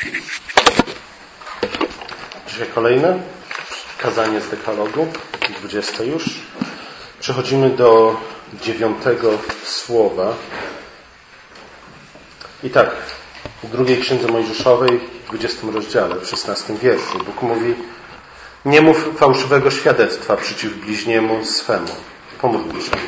Dzisiaj kolejne kazanie z dekalogu, 20 już. Przechodzimy do 9 słowa. I tak, w drugiej księdze Mojżeszowej, w 20 rozdziale, w 16 wierszu, Bóg mówi: nie mów fałszywego świadectwa przeciw bliźniemu swemu. Pomódlmy się.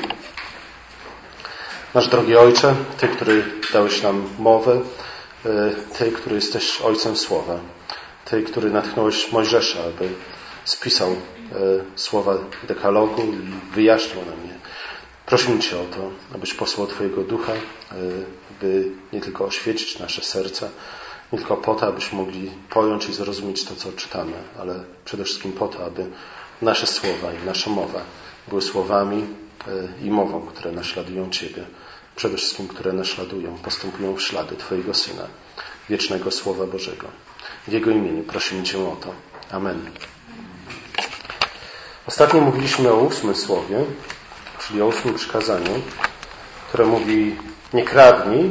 Nasz drogi Ojcze, Ty, który dałeś nam mowę, Ty, który jesteś Ojcem Słowa, Ty, który natchnąłeś Mojżesza, aby spisał słowa dekalogu i wyjaśnił nam je. Prosimy Cię o to, abyś posłał Twojego Ducha, by nie tylko oświecić nasze serca, nie tylko po to, abyśmy mogli pojąć i zrozumieć to, co czytamy, ale przede wszystkim po to, aby nasze słowa i nasza mowa były słowami i mową, które naśladują Ciebie. Przede wszystkim, które naśladują, postępują w ślady Twojego Syna, wiecznego Słowa Bożego. W Jego imieniu prosimy Cię o to. Amen. Ostatnio mówiliśmy o 8 słowie, czyli o 8 przykazaniu, które mówi: nie kradnij.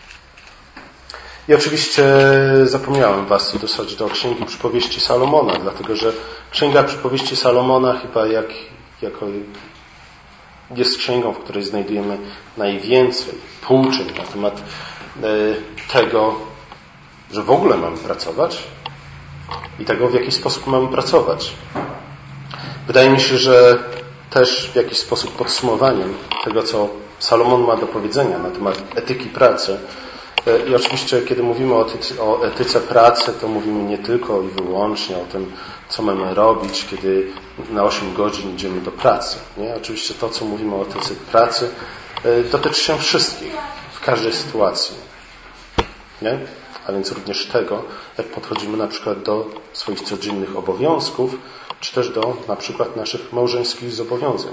I oczywiście zapomniałem Was wysłać do Księgi Przypowieści Salomona, dlatego że Księga Przypowieści Salomona chyba jest księgą, w której znajdujemy najwięcej pouczeń na temat tego, że w ogóle mamy pracować i tego, w jaki sposób mamy pracować. Wydaje mi się, że też w jakiś sposób podsumowaniem tego, co Salomon ma do powiedzenia na temat etyki pracy. I oczywiście, kiedy mówimy o etyce pracy, to mówimy nie tylko i wyłącznie o tym, co mamy robić, kiedy na 8 godzin idziemy do pracy. Nie? Oczywiście to, co mówimy o etyce pracy, dotyczy się wszystkich, w każdej sytuacji. Nie? A więc również tego, jak podchodzimy na przykład do swoich codziennych obowiązków, czy też do na przykład naszych małżeńskich zobowiązań.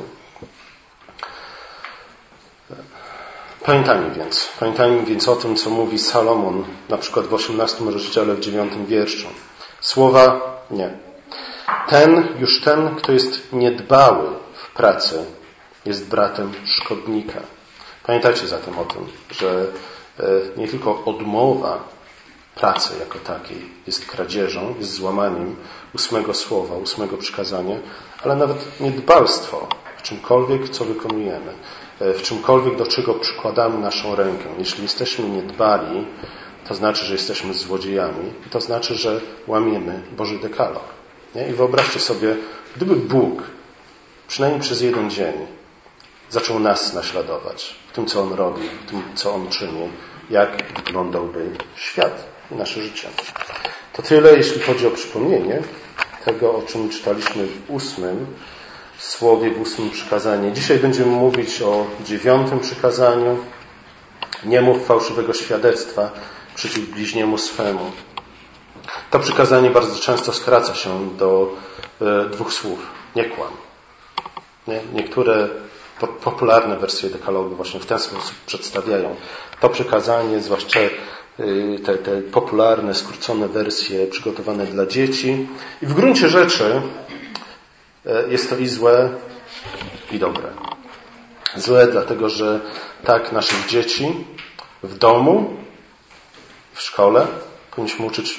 Pamiętajmy więc o tym, co mówi Salomon, na przykład w 18 rozdziale, w 9 wierszu. Słowa nie. Ten, kto jest niedbały w pracy, jest bratem szkodnika. Pamiętajcie zatem o tym, że nie tylko odmowa pracy jako takiej jest kradzieżą, jest złamaniem 8 słowa, 8 przykazania, ale nawet niedbalstwo w czymkolwiek, co wykonujemy, w czymkolwiek, do czego przykładamy naszą rękę. Jeśli jesteśmy niedbali, to znaczy, że jesteśmy złodziejami i to znaczy, że łamiemy Boży dekalog. Nie? I wyobraźcie sobie, gdyby Bóg przynajmniej przez jeden dzień zaczął nas naśladować w tym, co On robi, w tym, co On czyni, jak wyglądałby świat i nasze życie. To tyle, jeśli chodzi o przypomnienie tego, o czym czytaliśmy w 8 słowie, w 8 przykazaniu. Dzisiaj będziemy mówić o 9 przykazaniu. Nie mów fałszywego świadectwa przeciw bliźniemu swemu. To przykazanie bardzo często skraca się do 2 słów. Nie kłam. Nie? Niektóre popularne wersje dekalogu właśnie w ten sposób przedstawiają to przykazanie, zwłaszcza te popularne, skrócone wersje przygotowane dla dzieci. I w gruncie rzeczy jest to i złe, i dobre. Złe dlatego, że tak naszych dzieci w domu, w szkole powinniśmy uczyć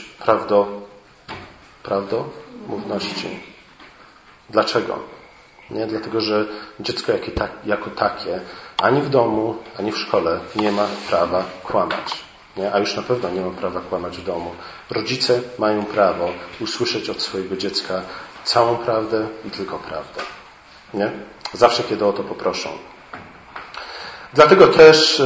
prawdomówności. Dlaczego? Nie, dlatego, że dziecko jako takie ani w domu, ani w szkole nie ma prawa kłamać. Nie? A już na pewno nie ma prawa kłamać w domu. Rodzice mają prawo usłyszeć od swojego dziecka całą prawdę i tylko prawdę. Nie? Zawsze, kiedy o to poproszą. Dlatego też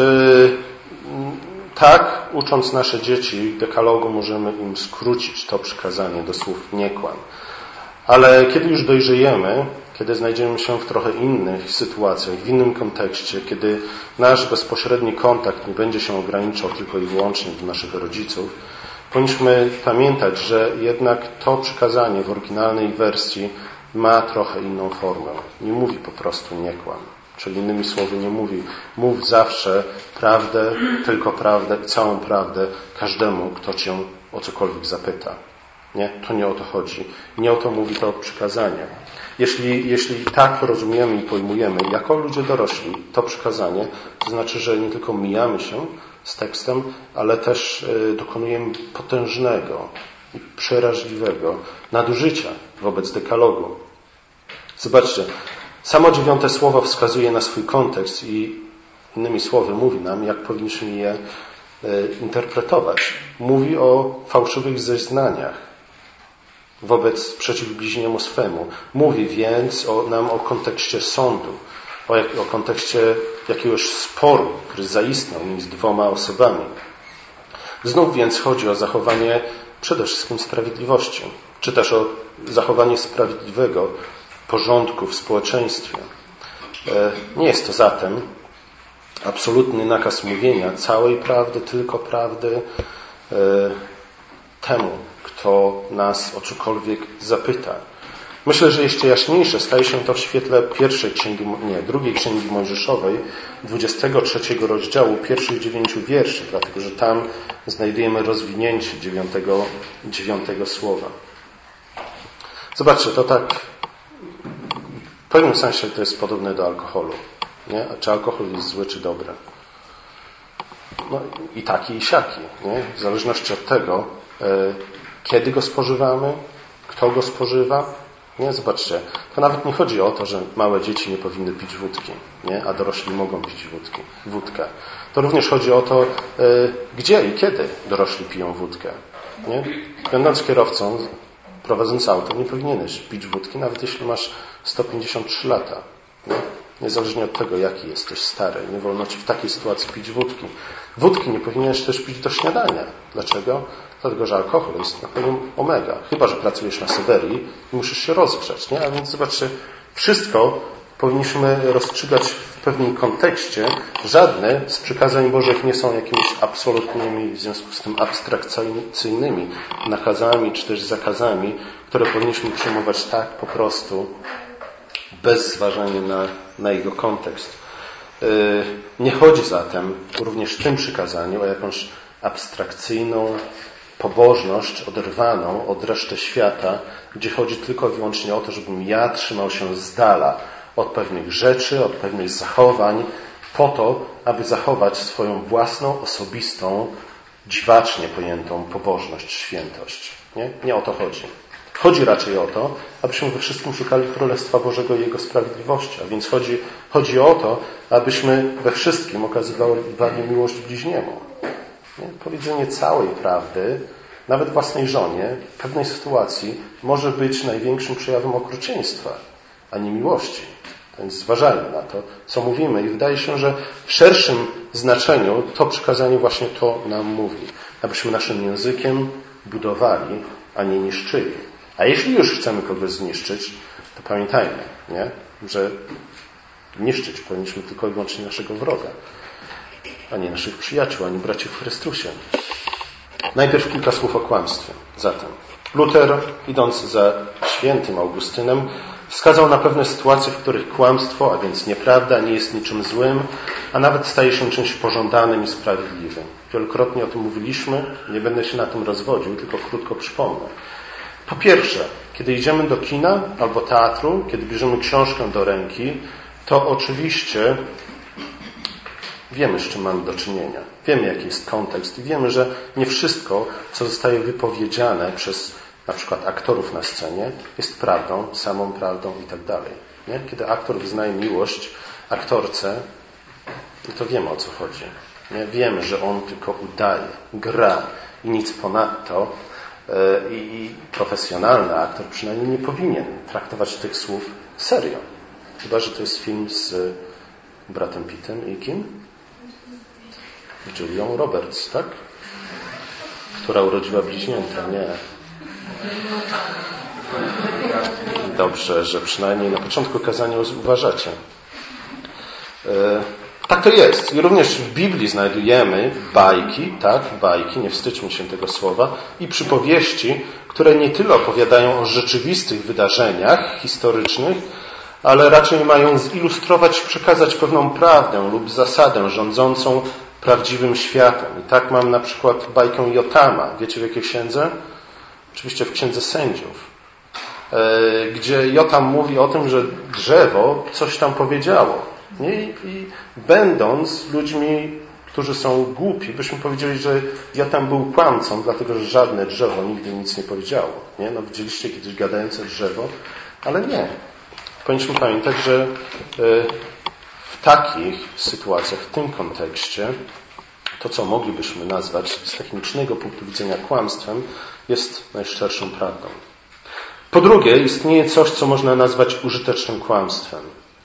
tak, ucząc nasze dzieci dekalogu, możemy im skrócić to przykazanie do słów nie kłam. Ale kiedy już dojrzejemy, kiedy znajdziemy się w trochę innych sytuacjach, w innym kontekście, kiedy nasz bezpośredni kontakt nie będzie się ograniczał tylko i wyłącznie do naszych rodziców, powinniśmy pamiętać, że jednak to przykazanie w oryginalnej wersji ma trochę inną formę. Nie mówi po prostu nie kłam. Czyli innymi słowy nie mówi mów zawsze prawdę, tylko prawdę i całą prawdę każdemu, kto Cię o cokolwiek zapyta. Nie? To nie o to chodzi. Nie o to mówi to przykazanie. Jeśli tak rozumiemy i pojmujemy jako ludzie dorośli to przykazanie, to znaczy, że nie tylko mijamy się z tekstem, ale też dokonujemy potężnego i przeraźliwego nadużycia wobec dekalogu. Zobaczcie, samo 9 słowo wskazuje na swój kontekst i innymi słowy mówi nam, jak powinniśmy je interpretować. Mówi o fałszywych zeznaniach przeciw bliźniemu swemu. Mówi więc nam o kontekście sądu, o kontekście jakiegoś sporu, który zaistniał między dwoma osobami. Znów więc chodzi o zachowanie przede wszystkim sprawiedliwości, czy też o zachowanie sprawiedliwego porządku w społeczeństwie. Nie jest to zatem absolutny nakaz mówienia całej prawdy, tylko prawdy temu, kto nas o cokolwiek zapyta. Myślę, że jeszcze jaśniejsze staje się to w świetle drugiej Księgi Mojżeszowej, 23 rozdziału, pierwszych 9 wierszy, dlatego że tam znajdujemy rozwinięcie 9 słowa. Zobaczcie, to tak w pewnym sensie to jest podobne do alkoholu. Nie? A czy alkohol jest zły, czy dobry? No i taki, i siaki. Nie? W zależności od tego, kiedy go spożywamy, kto go spożywa. Nie? Zobaczcie, to nawet nie chodzi o to, że małe dzieci nie powinny pić wódki, nie? A dorośli mogą pić wódkę. To również chodzi o to, gdzie i kiedy dorośli piją wódkę. Nie? Będąc kierowcą, prowadząc auto, nie powinieneś pić wódki, nawet jeśli masz 153 lata. Nie? Niezależnie od tego, jaki jesteś stary. Nie wolno ci w takiej sytuacji pić wódki. Wódki nie powinieneś też pić do śniadania. Dlaczego? Dlatego, że alkohol jest napojem omega. Chyba że pracujesz na Syberii i musisz się rozgrzać. Nie? A więc zobaczcie, wszystko powinniśmy rozstrzygać w pewnym kontekście. Żadne z przykazań Bożych nie są jakimiś absolutnymi, w związku z tym abstrakcyjnymi nakazami czy też zakazami, które powinniśmy przyjmować tak po prostu, bez zważania na jego kontekst. Nie chodzi zatem również w tym przykazaniu o jakąś abstrakcyjną pobożność oderwaną od reszty świata, gdzie chodzi tylko i wyłącznie o to, żebym ja trzymał się z dala od pewnych rzeczy, od pewnych zachowań, po to, aby zachować swoją własną, osobistą, dziwacznie pojętą pobożność, świętość. Nie o to chodzi. Chodzi raczej o to, abyśmy we wszystkim szukali Królestwa Bożego i Jego sprawiedliwości. A więc chodzi o to, abyśmy we wszystkim okazywali miłość bliźniemu. Powiedzenie całej prawdy, nawet własnej żonie, w pewnej sytuacji może być największym przejawem okrucieństwa, a nie miłości. Więc zważajmy na to, co mówimy. I wydaje się, że w szerszym znaczeniu to przykazanie właśnie to nam mówi. Abyśmy naszym językiem budowali, a nie niszczyli. A jeśli już chcemy kogoś zniszczyć, to pamiętajmy, że niszczyć powinniśmy tylko i wyłącznie naszego wroga, a nie naszych przyjaciół, ani braci w Chrystusie. Najpierw kilka słów o kłamstwie. Zatem Luter, idąc za świętym Augustynem, wskazał na pewne sytuacje, w których kłamstwo, a więc nieprawda, nie jest niczym złym, a nawet staje się czymś pożądanym i sprawiedliwym. Wielokrotnie o tym mówiliśmy, nie będę się na tym rozwodził, tylko krótko przypomnę. Po pierwsze, kiedy idziemy do kina albo teatru, kiedy bierzemy książkę do ręki, to oczywiście wiemy, z czym mamy do czynienia. Wiemy, jaki jest kontekst i wiemy, że nie wszystko, co zostaje wypowiedziane przez na przykład aktorów na scenie, jest prawdą, samą prawdą i tak dalej. Kiedy aktor wyznaje miłość aktorce, to wiemy, o co chodzi. Wiemy, że on tylko udaje, gra i nic ponadto. I profesjonalny aktor przynajmniej nie powinien traktować tych słów serio. Chyba że to jest film z Bradem Pittem i kim? Julią Roberts, tak? Która urodziła bliźnięta. Nie. Dobrze, że przynajmniej na początku kazania uważacie. Tak to jest. I również w Biblii znajdujemy bajki, nie wstydźmy się tego słowa, i przypowieści, które nie tyle opowiadają o rzeczywistych wydarzeniach historycznych, ale raczej mają zilustrować, przekazać pewną prawdę lub zasadę rządzącą prawdziwym światem. I tak mam na przykład bajkę Jotama. Wiecie w jakiej księdze? Oczywiście w Księdze Sędziów. Gdzie Jotam mówi o tym, że drzewo coś tam powiedziało. I będąc ludźmi którzy są głupi, byśmy powiedzieli, że Jotam był kłamcą, dlatego że żadne drzewo nigdy nic nie powiedziało. Nie? No, widzieliście kiedyś gadające drzewo, ale nie. Powinniśmy pamiętać, że w takich sytuacjach, w tym kontekście, to, co moglibyśmy nazwać z technicznego punktu widzenia kłamstwem, jest najszczerszą prawdą. Po drugie, istnieje coś, co można nazwać użytecznym kłamstwem.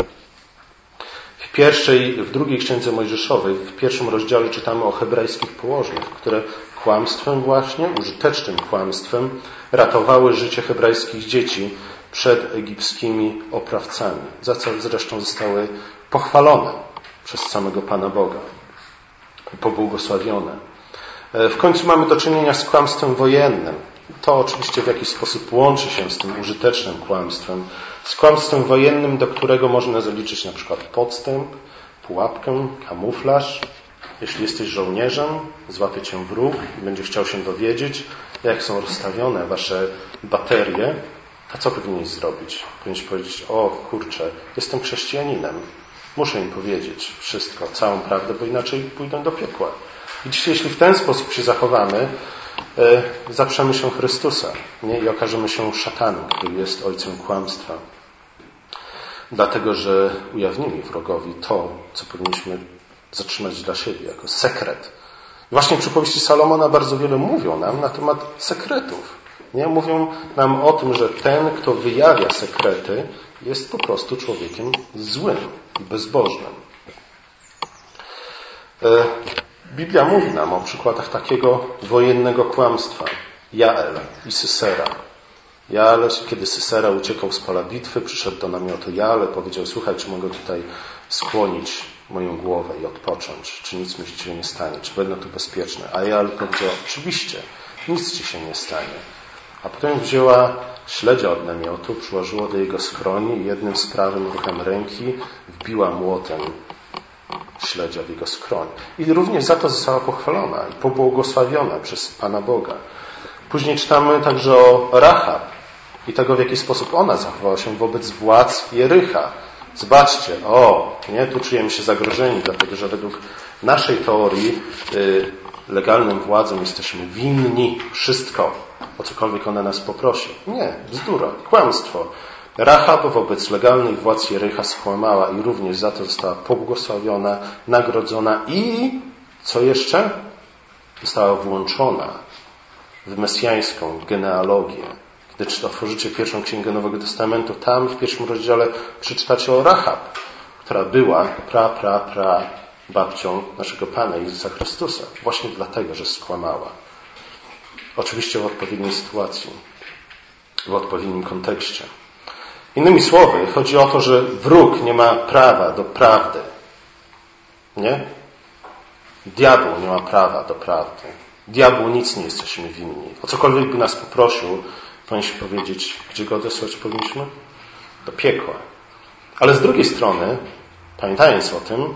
W drugiej księdze Mojżeszowej, w 1 rozdziale czytamy o hebrajskich położnych, które kłamstwem właśnie, użytecznym kłamstwem, ratowały życie hebrajskich dzieci przed egipskimi oprawcami, za co zresztą zostały pochwalone przez samego Pana Boga, pobłogosławione. W końcu mamy do czynienia z kłamstwem wojennym. To oczywiście w jakiś sposób łączy się z tym użytecznym kłamstwem. Z kłamstwem wojennym, do którego można zaliczyć na przykład podstęp, pułapkę, kamuflaż. Jeśli jesteś żołnierzem, złapie cię wróg i będzie chciał się dowiedzieć, jak są rozstawione wasze baterie, a co powinieneś zrobić? Powinieneś powiedzieć, o kurczę, jestem chrześcijaninem. Muszę im powiedzieć wszystko, całą prawdę, bo inaczej pójdę do piekła. Widzicie, jeśli w ten sposób się zachowamy, zaprzemy się Chrystusa, nie? I okażemy się szatanem, który jest ojcem kłamstwa. Dlatego, że ujawnimy wrogowi to, co powinniśmy zatrzymać dla siebie, jako sekret. I właśnie przypowieści Salomona bardzo wiele mówią nam na temat sekretów. Nie? Mówią nam o tym, że ten, kto wyjawia sekrety, jest po prostu człowiekiem złym i bezbożnym. Biblia mówi nam o przykładach takiego wojennego kłamstwa. Jael i Sysera. Jael, kiedy Sysera uciekał z pola bitwy, przyszedł do namiotu Jael, powiedział, słuchaj, czy mogę tutaj skłonić moją głowę i odpocząć? Czy nic mi się nie stanie? Czy będę tu bezpieczny? A Jael powiedział, oczywiście, nic ci się nie stanie. A potem wzięła śledzia od namiotu, przyłożyła do jego skroni i jednym sprawnym ruchem ręki wbiła młotem śledzia w jego skroń. I również za to została pochwalona i pobłogosławiona przez Pana Boga. Później czytamy także o Rahab i tego, w jaki sposób ona zachowała się wobec władz Jericha. Zobaczcie, tu czujemy się zagrożeni, dlatego że według naszej teorii legalnym władzom jesteśmy winni wszystko, o cokolwiek ona nas poprosi. Nie, bzdura, kłamstwo. Rahab wobec legalnych władz Jericha skłamała i również za to została pobłogosławiona, nagrodzona i, co jeszcze? Została włączona w mesjańską genealogię. Gdy otworzycie pierwszą księgę Nowego Testamentu, tam w 1 rozdziale przeczytacie o Rahab, która była babcią naszego Pana Jezusa Chrystusa. Właśnie dlatego, że skłamała. Oczywiście w odpowiedniej sytuacji, w odpowiednim kontekście. Innymi słowy, chodzi o to, że wróg nie ma prawa do prawdy. Nie? Diabeł nie ma prawa do prawdy. Diabłu nic nie jesteśmy winni. O cokolwiek by nas poprosił, powinniśmy powiedzieć, gdzie go odesłać powinniśmy? Do piekła. Ale z drugiej strony, pamiętając o tym,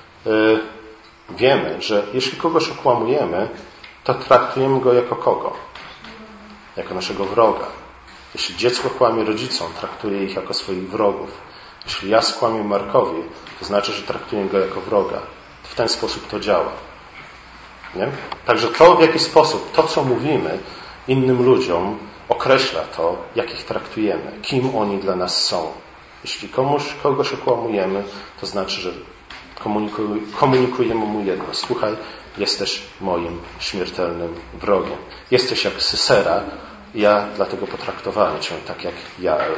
wiemy, że jeśli kogoś okłamujemy, to traktujemy go jako kogo? Jako naszego wroga. Jeśli dziecko kłamie rodzicom, traktuje ich jako swoich wrogów. Jeśli ja skłamię Markowi, to znaczy, że traktuję go jako wroga. W ten sposób to działa. Nie? Także to, w jaki sposób to, co mówimy innym ludziom, określa to, jak ich traktujemy, kim oni dla nas są. Jeśli kogoś okłamujemy, to znaczy, że komunikujemy mu jedno. Słuchaj, jesteś moim śmiertelnym wrogiem. Jesteś jak Sysera, ja dlatego potraktowałem cię tak jak Jael.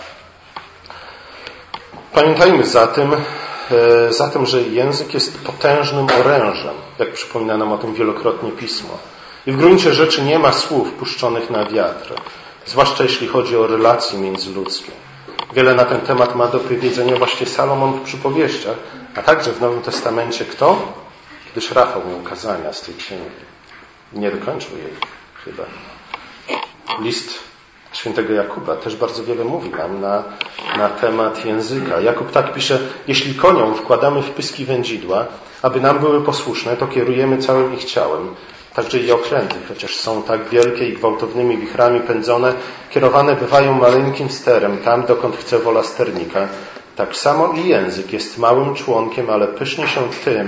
Pamiętajmy zatem, że język jest potężnym orężem, jak przypomina nam o tym wielokrotnie Pismo. I w gruncie rzeczy nie ma słów puszczonych na wiatr, zwłaszcza jeśli chodzi o relacje międzyludzkie. Wiele na ten temat ma do powiedzenia właśnie Salomon w przypowieściach, a także w Nowym Testamencie kto? Gdyż Rafał miał kazania z tej księgi. Nie dokończył jej chyba. List świętego Jakuba też bardzo wiele mówi nam na temat języka. Jakub tak pisze, jeśli koniom wkładamy w pyski wędzidła, aby nam były posłuszne, to kierujemy całym ich ciałem. Także i okręty, chociaż są tak wielkie i gwałtownymi wichrami pędzone, kierowane bywają maleńkim sterem tam, dokąd chce wola sternika. Tak samo i język jest małym członkiem, ale pysznie się tym,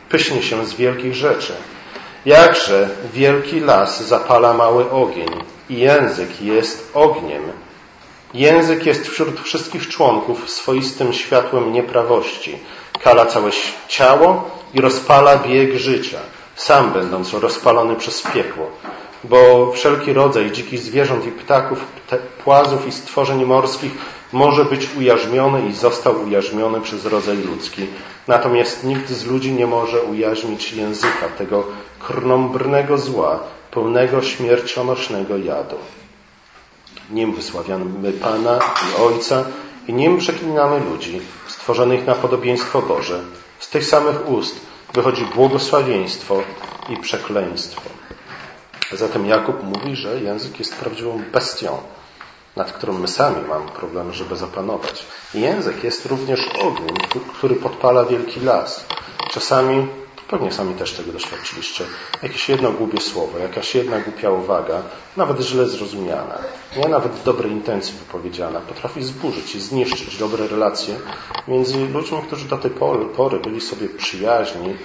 pysznie się z wielkich rzeczy. Jakże wielki las zapala mały ogień i język jest ogniem. Język jest wśród wszystkich członków swoistym światłem nieprawości. Kala całe ciało i rozpala bieg życia, sam będąc rozpalony przez piekło. Bo wszelki rodzaj dzikich zwierząt i ptaków, płazów i stworzeń morskich może być ujarzmiony i został ujarzmiony przez rodzaj ludzki. Natomiast nikt z ludzi nie może ujarzmić języka, tego krnąbrnego zła, pełnego śmiercionośnego jadu. Nim wysławiamy Pana i Ojca i nim przeklinamy ludzi, stworzonych na podobieństwo Boże. Z tych samych ust wychodzi błogosławieństwo i przekleństwo. Zatem Jakub mówi, że język jest prawdziwą bestią, nad którą my sami mamy problem, żeby zapanować. I język jest również ogniem, który podpala wielki las. Czasami, pewnie sami też tego doświadczyliście, jakieś jedno głupie słowo, jakaś jedna głupia uwaga, nawet źle zrozumiana, nie nawet w dobrej intencji wypowiedziana, potrafi zburzyć i zniszczyć dobre relacje między ludźmi, którzy do tej pory byli sobie przyjaźni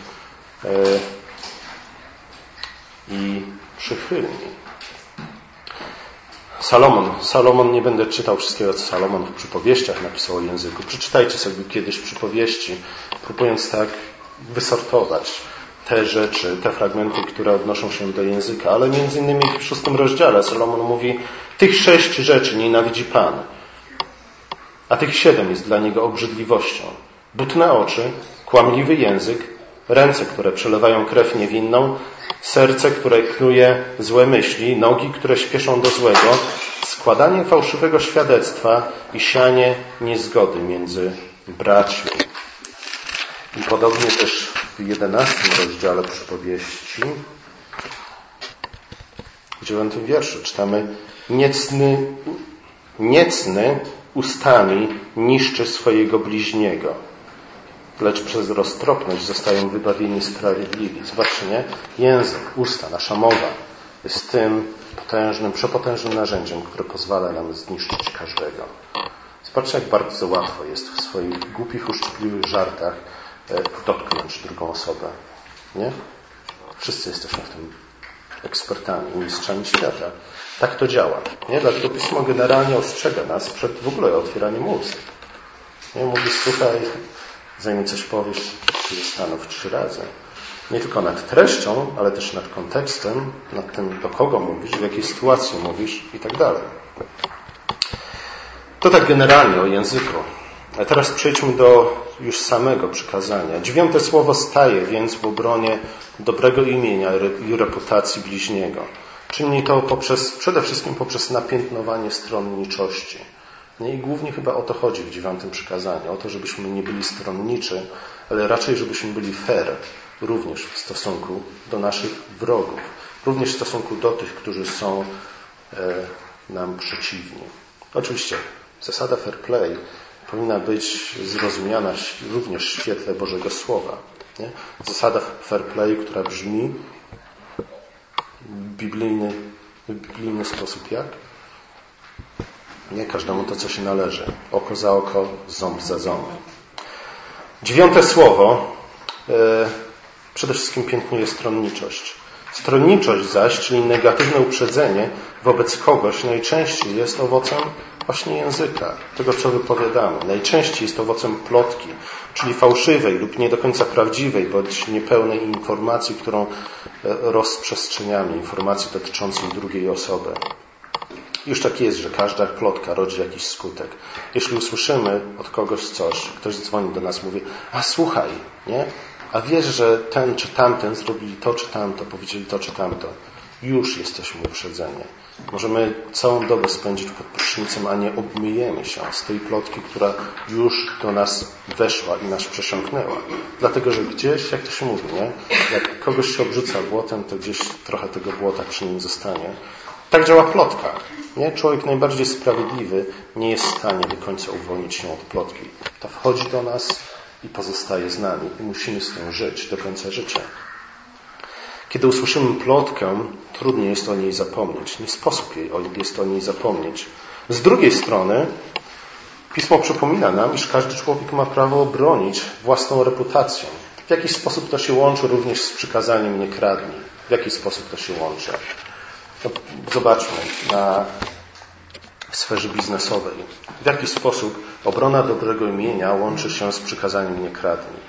i przychylni. Salomon, nie będę czytał wszystkiego, co Salomon w przypowieściach napisał o języku. Przeczytajcie sobie kiedyś przypowieści, próbując tak wysortować te rzeczy, te fragmenty, które odnoszą się do języka. Ale między innymi w 6 rozdziale Salomon mówi: tych 6 rzeczy nienawidzi Pan, a tych 7 jest dla niego obrzydliwością. Butne oczy, kłamliwy język, ręce, które przelewają krew niewinną, serce, które knuje złe myśli, nogi, które śpieszą do złego, składanie fałszywego świadectwa i sianie niezgody między braćmi. I podobnie też w 11 rozdziale przypowieści, w 9 wierszu czytamy: niecny ustami niszczy swojego bliźniego, lecz przez roztropność zostają wybawieni sprawiedliwi. Zobaczcie, nie? Język, usta, nasza mowa jest tym przepotężnym narzędziem, które pozwala nam zniszczyć każdego. Zobaczcie, jak bardzo łatwo jest w swoich głupich, uszczypliwych żartach dotknąć drugą osobę. Nie? Wszyscy jesteśmy w tym ekspertami, mistrzami świata. Tak to działa. Nie? Dlatego Pismo generalnie ostrzega nas przed w ogóle otwieraniem ust. Nie? Mówi: słuchaj, zanim coś powiesz, zastanów 3 razy. Nie tylko nad treścią, ale też nad kontekstem, nad tym, do kogo mówisz, w jakiej sytuacji mówisz i tak dalej. To tak generalnie o języku. A teraz przejdźmy do już samego przykazania. 9 słowo staje więc w obronie dobrego imienia i reputacji bliźniego. Czyni to przede wszystkim poprzez napiętnowanie stronniczości. I głównie chyba o to chodzi w 9 przykazaniu. O to, żebyśmy nie byli stronniczy, ale raczej, żebyśmy byli fair. Również w stosunku do naszych wrogów. Również w stosunku do tych, którzy są nam przeciwni. Oczywiście zasada fair play powinna być zrozumiana również w świetle Bożego Słowa. Nie? Zasada fair play, która brzmi w biblijny sposób jak? Nie każdemu to, co się należy. Oko za oko, ząb za ząb. 9 słowo przede wszystkim piętnuje stronniczość. Stronniczość zaś, czyli negatywne uprzedzenie wobec kogoś, najczęściej jest owocem właśnie języka, tego, co wypowiadamy. Najczęściej jest owocem plotki, czyli fałszywej lub nie do końca prawdziwej, bądź niepełnej informacji, którą rozprzestrzeniamy, informacji dotyczącej drugiej osoby. Już tak jest, że każda plotka rodzi jakiś skutek. Jeśli usłyszymy od kogoś coś, ktoś dzwoni do nas, mówi: a słuchaj, nie? A wiesz, że ten czy tamten zrobili to czy tamto, powiedzieli to czy tamto. Już jesteśmy uprzedzeni. Możemy całą dobę spędzić pod prysznicem, a nie obmyjemy się z tej plotki, która już do nas weszła i nas przesiąknęła. Dlatego, że gdzieś, jak to się mówi, nie? Jak kogoś się obrzuca błotem, to gdzieś trochę tego błota przy nim zostanie. Tak działa plotka. Nie? Człowiek najbardziej sprawiedliwy nie jest w stanie do końca uwolnić się od plotki. Ta wchodzi do nas i pozostaje z nami. I musimy z tym żyć do końca życia. Kiedy usłyszymy plotkę, trudniej jest o niej zapomnieć. Nie sposób jest o niej zapomnieć. Z drugiej strony Pismo przypomina nam, iż każdy człowiek ma prawo obronić własną reputację. W jaki sposób to się łączy również z przykazaniem nie kradnij? W jaki sposób to się łączy? No, zobaczmy w sferze biznesowej. W jaki sposób obrona dobrego imienia łączy się z przykazaniem nie kradnij?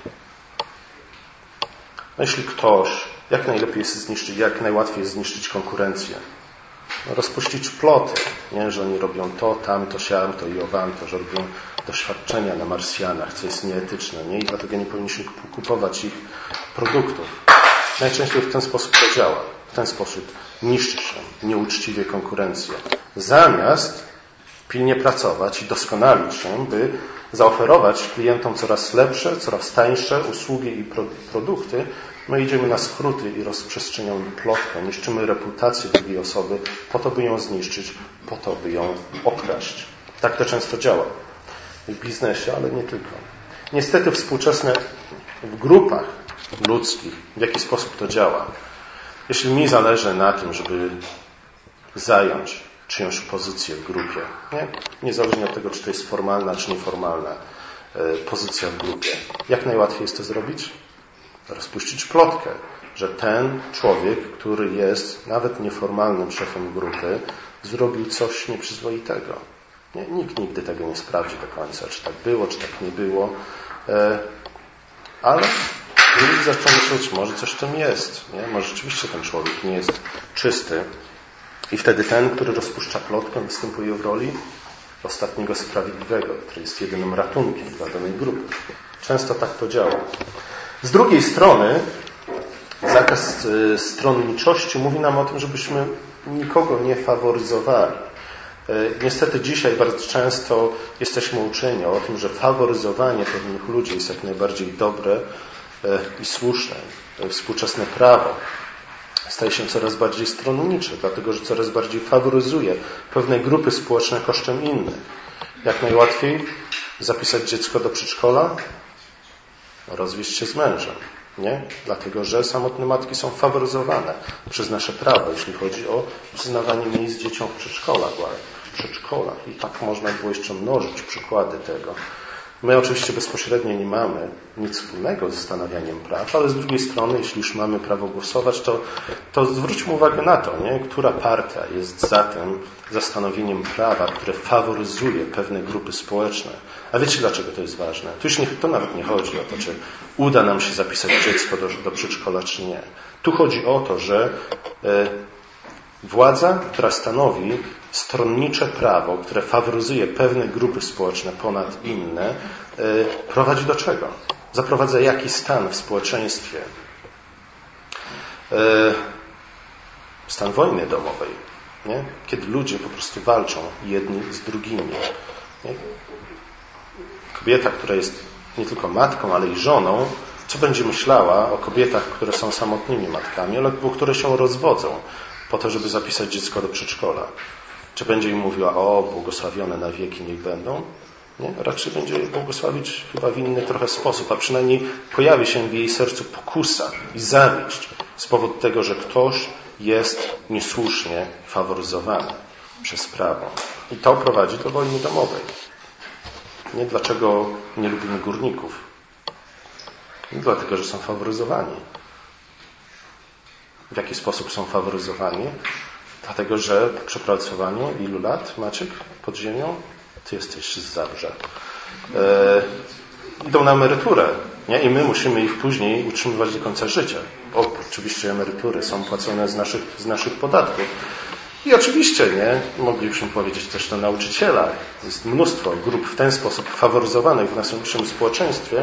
No, jeśli ktoś jak najlepiej jest zniszczyć, jak najłatwiej jest zniszczyć konkurencję, no, rozpuścić ploty, nie? Że oni robią to, tamto, siamto i owamto, że robią doświadczenia na Marsjanach, co jest nieetyczne, nie? I dlatego nie powinniśmy kupować ich produktów. Najczęściej w ten sposób to działa. W ten sposób niszczy się nieuczciwie konkurencję. Zamiast pilnie pracować i doskonalić się, by zaoferować klientom coraz lepsze, coraz tańsze usługi i produkty, my idziemy na skróty i rozprzestrzeniamy plotkę, niszczymy reputację drugiej osoby po to, by ją zniszczyć, po to, by ją okraść. Tak to często działa w biznesie, ale nie tylko. Niestety współczesne w grupach ludzkich, w jaki sposób to działa. Jeśli mi zależy na tym, żeby zająć czyjąś pozycję w grupie, niezależnie od tego, czy to jest formalna, czy nieformalna pozycja w grupie, jak najłatwiej jest to zrobić? Rozpuścić plotkę, że ten człowiek, który jest nawet nieformalnym szefem grupy, zrobił coś nieprzyzwoitego. Nikt nigdy tego nie sprawdzi do końca, czy tak było, czy tak nie było, ale ludzie zaczną myśleć, może coś w tym jest, nie? Może rzeczywiście ten człowiek nie jest czysty. I wtedy ten, który rozpuszcza plotkę, występuje w roli ostatniego sprawiedliwego, który jest jedynym ratunkiem dla danej grupy. Często tak to działa. Z drugiej strony zakaz stronniczości mówi nam o tym, żebyśmy nikogo nie faworyzowali. Niestety dzisiaj bardzo często jesteśmy uczeni o tym, że faworyzowanie pewnych ludzi jest jak najbardziej dobre i słuszne. Współczesne prawo staje się coraz bardziej stronnicze, dlatego że coraz bardziej faworyzuje pewne grupy społeczne kosztem innych. Jak najłatwiej zapisać dziecko do przedszkola? Rozwieść się z mężem. Nie? Dlatego, że samotne matki są faworyzowane przez nasze prawo, jeśli chodzi o przyznawanie miejsc dzieciom w przedszkolach. I tak można było jeszcze mnożyć przykłady tego. My oczywiście bezpośrednio nie mamy nic wspólnego ze stanawianiem praw, ale z drugiej strony, jeśli już mamy prawo głosować, to zwróćmy uwagę na to, nie? Która partia jest za stanowieniem prawa, które faworyzuje pewne grupy społeczne. A wiecie, dlaczego to jest ważne? To nawet nie chodzi o to, czy uda nam się zapisać dziecko do przedszkola, czy nie. Tu chodzi o to, że władza, która stanowi stronnicze prawo, które faworyzuje pewne grupy społeczne ponad inne, prowadzi do czego? Zaprowadza jaki stan w społeczeństwie? Stan wojny domowej. Nie? Kiedy ludzie po prostu walczą jedni z drugimi. Nie? Kobieta, która jest nie tylko matką, ale i żoną, co będzie myślała o kobietach, które są samotnymi matkami, ale które się rozwodzą po to, żeby zapisać dziecko do przedszkola? Czy będzie im mówiła, o, błogosławione na wieki niech będą? Nie? Raczej będzie je błogosławić chyba w inny trochę sposób, a przynajmniej pojawi się w jej sercu pokusa i zawiść z powodu tego, że ktoś jest niesłusznie faworyzowany przez prawo. I to prowadzi do wojny domowej. Nie dlaczego nie lubimy górników. Nie dlatego, że są faworyzowani. W jaki sposób są faworyzowani? Dlatego, że po przepracowaniu ilu lat, Maciek, pod ziemią? Ty jesteś z Zabrze. Idą na emeryturę, nie? I my musimy ich później utrzymywać do końca życia. Oczywiście emerytury są płacone z naszych podatków. I oczywiście, nie? Moglibyśmy powiedzieć też o nauczycielach. Jest mnóstwo grup w ten sposób faworyzowanych w naszym społeczeństwie.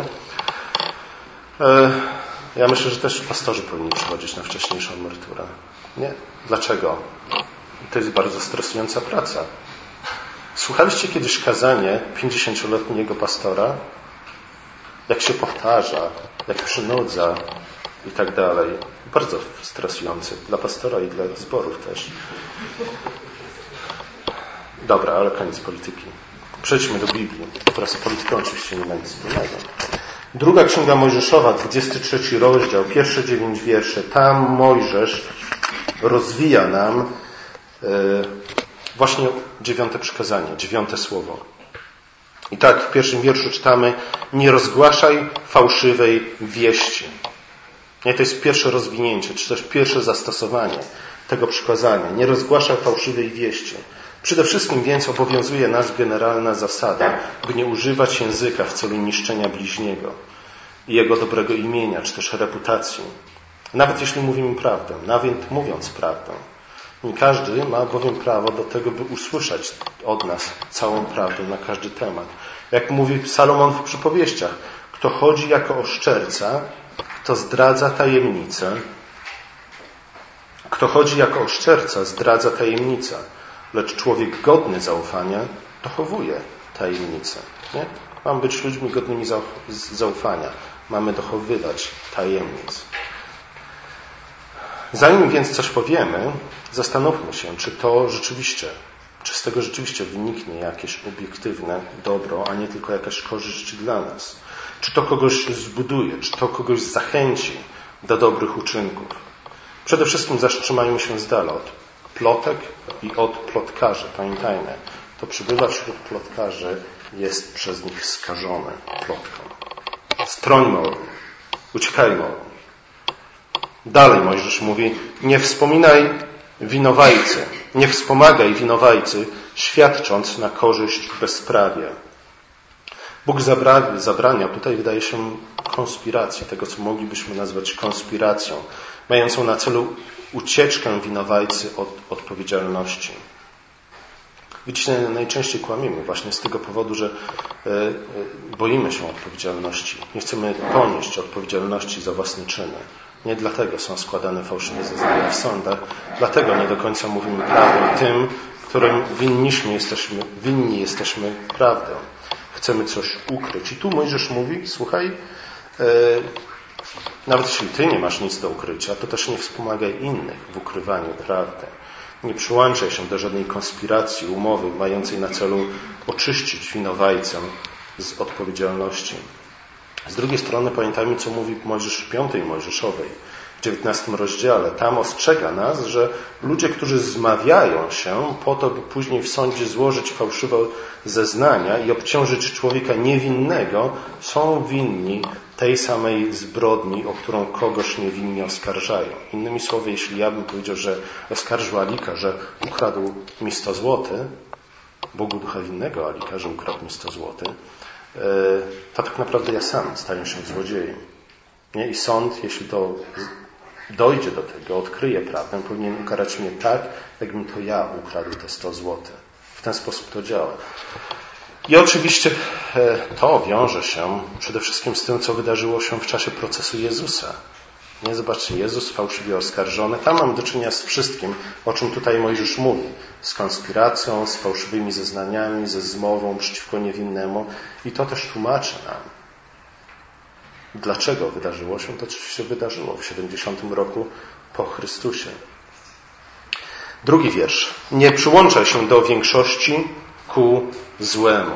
Ja myślę, że też pastorzy powinni przychodzić na wcześniejszą emeryturę. Nie? Dlaczego? To jest bardzo stresująca praca. Słuchaliście kiedyś kazanie 50-letniego pastora? Jak się powtarza, jak przynudza i tak dalej. Bardzo stresujący dla pastora i dla zborów też. Dobra, ale koniec polityki. Przejdźmy do Biblii, która z polityką oczywiście nie ma nic wspólnego. Druga Księga Mojżeszowa, 23 rozdział, pierwsze 9 wierszy. Tam Mojżesz rozwija nam właśnie 9 przykazanie, 9 słowo. I tak w pierwszym wierszu czytamy: nie rozgłaszaj fałszywej wieści. Nie, to jest pierwsze rozwinięcie, czy też pierwsze zastosowanie tego przykazania. Nie rozgłaszaj fałszywej wieści. Przede wszystkim więc obowiązuje nas generalna zasada, by nie używać języka w celu niszczenia bliźniego i jego dobrego imienia, czy też reputacji. Nawet jeśli mówimy prawdę, nawet mówiąc prawdę. Nie każdy ma bowiem prawo do tego, by usłyszeć od nas całą prawdę na każdy temat. Jak mówi Salomon w przypowieściach, kto chodzi jako oszczerca, kto zdradza tajemnicę, kto chodzi jako oszczerca, zdradza tajemnicę, lecz człowiek godny zaufania dochowuje tajemnicę. Nie? Mamy być ludźmi godnymi zaufania. Mamy dochowywać tajemnic. Zanim więc coś powiemy, zastanówmy się, czy z tego rzeczywiście wyniknie jakieś obiektywne dobro, a nie tylko jakaś korzyść dla nas. Czy to kogoś zbuduje, czy to kogoś zachęci do dobrych uczynków. Przede wszystkim zatrzymajmy się z dala od plotek i od plotkarzy. Pamiętajmy, to przybywa wśród plotkarzy jest przez nich skażone plotką. Strońmy od nich, uciekajmy od nich. Dalej Mojżesz mówi: nie wspominaj winowajcy, nie wspomagaj winowajcy, świadcząc na korzyść bezprawia. Bóg zabrania, tutaj wydaje się, konspiracji, tego co moglibyśmy nazwać konspiracją, mającą na celu ucieczkę winowajcy od odpowiedzialności. Widzicie, najczęściej kłamiemy właśnie z tego powodu, że boimy się odpowiedzialności. Nie chcemy ponieść odpowiedzialności za własne czyny. Nie dlatego są składane fałszywe zeznania w sądach, dlatego nie do końca mówimy prawdę tym, którym winni jesteśmy prawdę. Chcemy coś ukryć. I tu Mojżesz mówi: słuchaj, nawet jeśli ty nie masz nic do ukrycia, to też nie wspomagaj innych w ukrywaniu prawdy. Nie przyłączaj się do żadnej konspiracji, umowy mającej na celu oczyścić winowajcę z odpowiedzialności. Z drugiej strony pamiętajmy, co mówi Mojżesz w 5 Mojżeszowej, w 19 rozdziale. Tam ostrzega nas, że ludzie, którzy zmawiają się po to, by później w sądzie złożyć fałszywe zeznania i obciążyć człowieka niewinnego, są winni tej samej zbrodni, o którą kogoś niewinnie oskarżają. Innymi słowy, jeśli ja bym powiedział, że oskarżył Alika, że ukradł mi 100 złotych, Bogu ducha winnego Alika, że ukradł mi 100 złotych, to tak naprawdę ja sam staję się złodziejem. Nie? I sąd, jeśli to dojdzie do tego, odkryje prawdę, powinien ukarać mnie tak, jakbym to ja ukradł te 100 złotych. W ten sposób to działa. I oczywiście to wiąże się przede wszystkim z tym, co wydarzyło się w czasie procesu Jezusa. Nie, zobaczcie, Jezus fałszywie oskarżony. Tam mamy do czynienia z wszystkim, o czym tutaj Mojżesz mówi. Z konspiracją, z fałszywymi zeznaniami, ze zmową przeciwko niewinnemu. I to też tłumaczy nam, dlaczego wydarzyło się to, co się wydarzyło w 70 roku po Chrystusie. 2 wiersz. Nie przyłączaj się do większości ku złemu.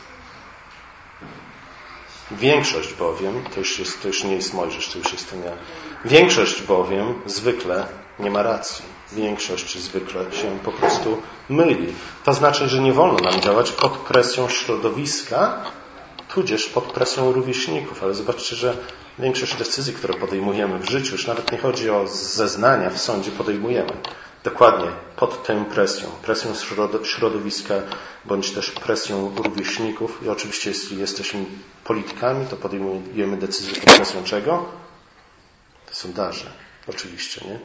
Większość bowiem, to już nie jest Mojżesz, to już jestem ja. Większość bowiem zwykle nie ma racji. Większość zwykle się po prostu myli. To znaczy, że nie wolno nam działać pod presją środowiska, tudzież pod presją rówieśników. Ale zobaczcie, że większość decyzji, które podejmujemy w życiu, już nawet nie chodzi o zeznania w sądzie, podejmujemy dokładnie pod tę presją środowiska, bądź też presją rówieśników. I oczywiście, jeśli jesteśmy politykami, to podejmujemy decyzje pod presją czego? Sondaże. Oczywiście, nie?